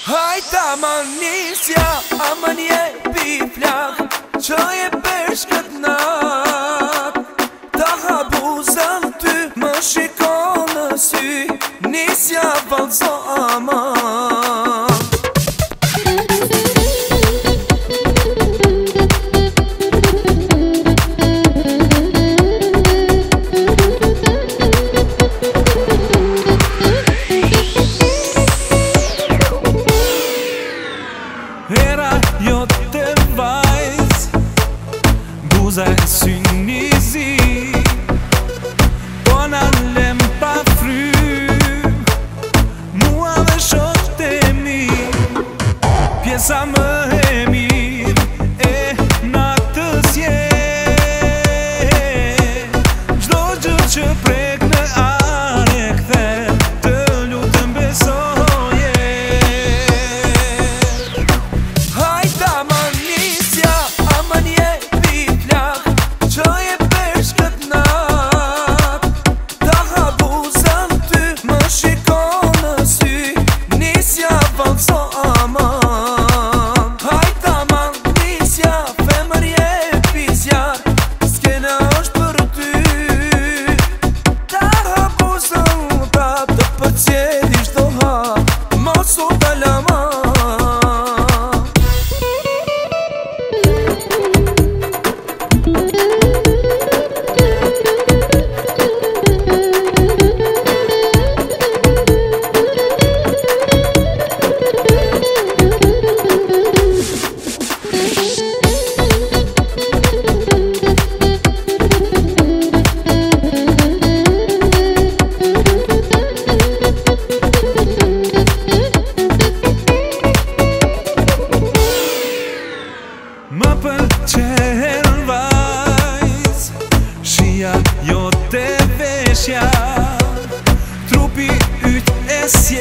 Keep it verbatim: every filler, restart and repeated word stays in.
Hajta ma nisja, a më njepi flak që je peshkët nat. Ta habuzëm ty, më shiko në sy, nisja valzo aman. Hera jo të vajz, buza e sy nizi, po na lem pa fry, mua dhe shok të mi, pjesa më e mirë e natës je. Gjdo gjë që prek në are kthe, të lutëm besoje. Më pëlqen vajz, shija jo te veshja, trupi yt e sja.